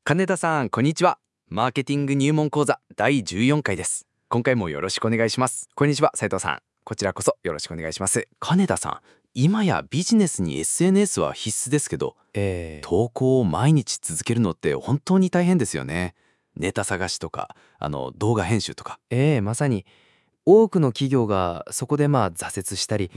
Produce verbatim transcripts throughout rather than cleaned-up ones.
金田さん、こんにちは。マーケティング入門講座だいじゅうよんかいです。今回もよろしくお願いします。こんにちは、斉藤さん。こちらこそよろしくお願いします。金田さん、今やビジネスに エスエヌエス は必須ですけど、 えー、 投稿を毎日続けるのって本当に大変ですよね。ネタ探しとか、あの動画編集とか。 えー、まさに多くの企業がそこでまあ挫折したり、 うん。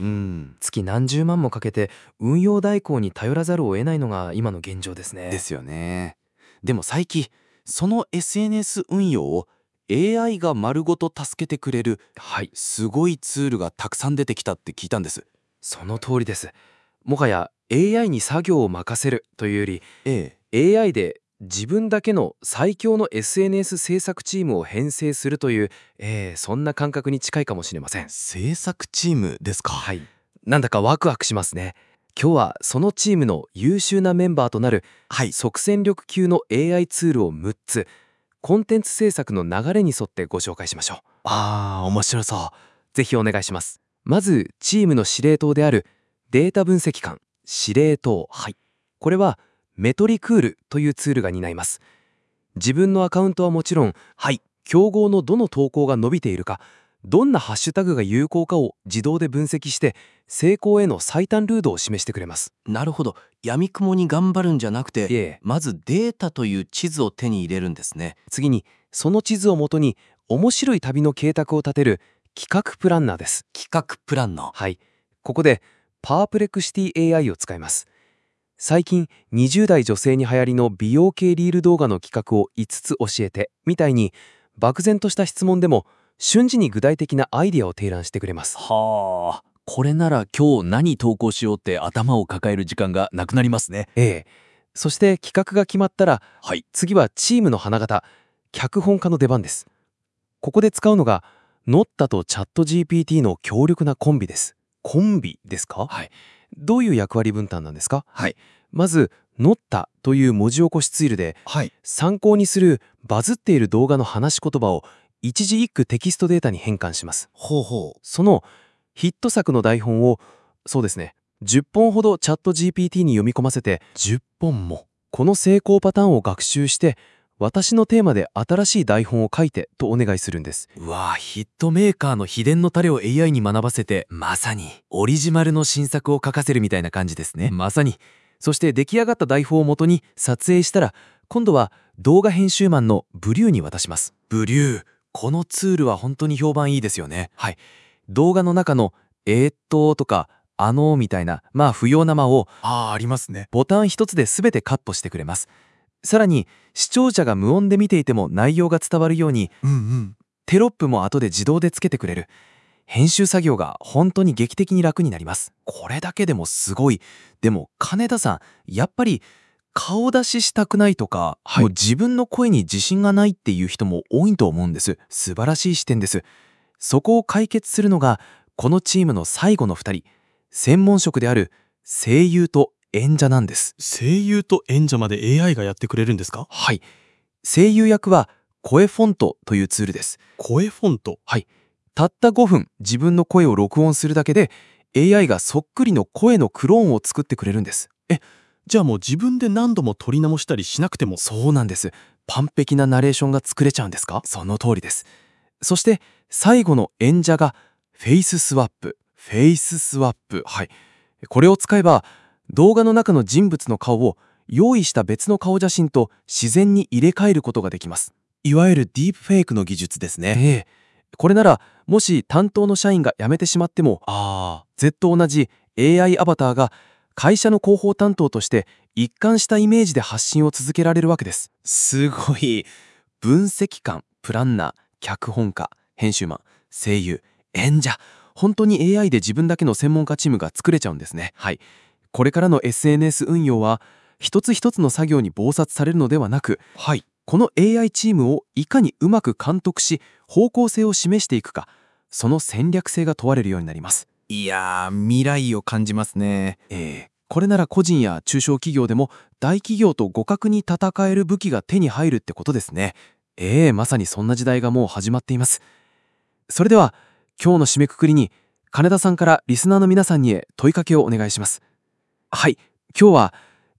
月何十万もかけて運用代行に頼らざるを得ないのが今の現状ですね。 ですよね。でも最近、その エスエヌエス 運用を エーアイ が丸ごと助けてくれるはい、 すごいツールがたくさん出てきたって聞いたんです。 その通りです。もはや エーアイ に作業を任せるというより、 ええ。 エーアイ で自分だけの最強の エスエヌエス 制作チームを編成するという、えー、そんな感覚に近いかもしれません。 制作チームですか。 はい、なんだかワクワクしますね。今日はそのチームの優秀なメンバーとなるはい。 即戦力級の エーアイ ツールをむっつ、コンテンツ制作の流れに沿ってご紹介しましょう。 ああ、面白そぜひお願いします。まずチームの司令塔であるデータ分析官司令塔。 はい。 これはメトリクールというツールが担います。自分のアカウントはもちろん、 はい。 競合のどの投稿が伸びているか、どんなハッシュタグが有効かを自動で分析して、成功への最短ルートを示してくれます。 なるほど。闇雲に頑張るんじゃなくて、 いえ、 まずデータという地図を手に入れるんですね。 次にその地図をもとに面白い旅の計画を立てる企画プランナーです。 企画プランナー。 はい、ここでパープレクシティ エーアイ を使います。最近にじゅう代女性に流行りの美容系リール動画の企画をいつつ教えてみたいに、漠然とした質問でも瞬時に具体的なアイデアを提案してくれます。 はあ。これなら今日何投稿しようって頭を抱える時間がなくなりますね。 ええ、そして企画が決まったら、 はい。 次はチームの花形脚本家の出番です。ここで使うのがノッタとチャット ジーピーティー の強力なコンビです。コンビですか？ はい。 どういう役割分担なんですか？ はい。 まずノッタという文字起こしツールではい。 参考にするバズっている動画の話し言葉を一字一句テキストデータに変換します。 ほうほう。 そのヒット作の台本を、そうですね、じゅっぽんほどチャット ジーピーティー に読み込ませて、 じゅっぽんも。 この成功パターンを学習して私のテーマで新しい台本を書いてとお願いするんです。 うわぁ、ヒットメーカーの秘伝のタレを エーアイ に学ばせて、まさにオリジナルの新作を書かせるみたいな感じですね。 まさに。そして出来上がった台本をもとに撮影したら、今度は動画編集マンのブリューに渡します。 ブリュー。このツールは本当に評判いいですよね。 はい。動画の中のえーっととかあのみたいな、まあ不要な間をああ、ありますね。 ボタン一つで全てカットしてくれます。さらに視聴者が無音で見ていても内容が伝わるようにうんうん。 テロップも後で自動でつけてくれる。編集作業が本当に劇的に楽になります。 これだけでもすごい。でも金田さん、やっぱり顔出ししたくないとか、 はい、 もう自分の声に自信がないっていう人も多いと思うんです。素晴らしい視点です。そこを解決するのがこのチームの最後のふたり、専門職である声優と演者なんです。 声優と演者まで エーアイ がやってくれるんですか？ はい、声優役は声フォントというツールです。 声フォント。 はい、たったごふん自分の声を録音するだけで エーアイ がそっくりの声のクローンを作ってくれるんです。 え、じゃあもう自分で何度も撮り直したりしなくても。 そうなんです。完璧なナレーションが作れちゃうんですか？その通りです。そして最後の演者がフェイススワップ。フェイススワップ。はい。これを使えば動画の中の人物の顔を用意した別の顔写真と自然に入れ替えることができます。 いわゆるディープフェイクの技術ですね。 ええ。これならもし担当の社員が辞めてしまっても、 ああ、 ずっと同じ エーアイ アバターが会社の広報担当として一貫したイメージで発信を続けられるわけです。 すごい。分析官、プランナー、脚本家、編集マン、声優、演者。本当に エーアイ で自分だけの専門家チームが作れちゃうんですね。はい。これからの エスエヌエス 運用は一つ一つの作業に忙殺されるのではなく、 はい。 この エーアイ チームをいかにうまく監督し方向性を示していくか、その戦略性が問われるようになります。 いやー、未来を感じますね。 えー、これなら個人や中小企業でも大企業と互角に戦える武器が手に入るってことですね。ええ、まさにそんな時代がもう始まっています。それでは今日の締めくくりに金田さんからリスナーの皆さんにへ問いかけをお願いします。はい、今日は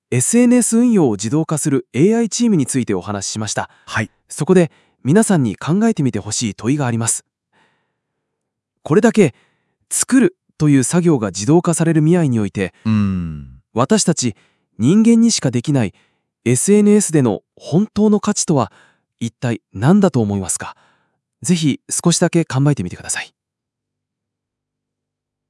エスエヌエス 運用を自動化する エーアイ チームについてお話ししました。 はい。 そこで皆さんに考えてみてほしい問いがあります。これだけ作るという作業が自動化される未来において、 うーん。 私たち人間にしかできない エスエヌエス での本当の価値とは一体何だと思いますか？ぜひ少しだけ考えてみてください。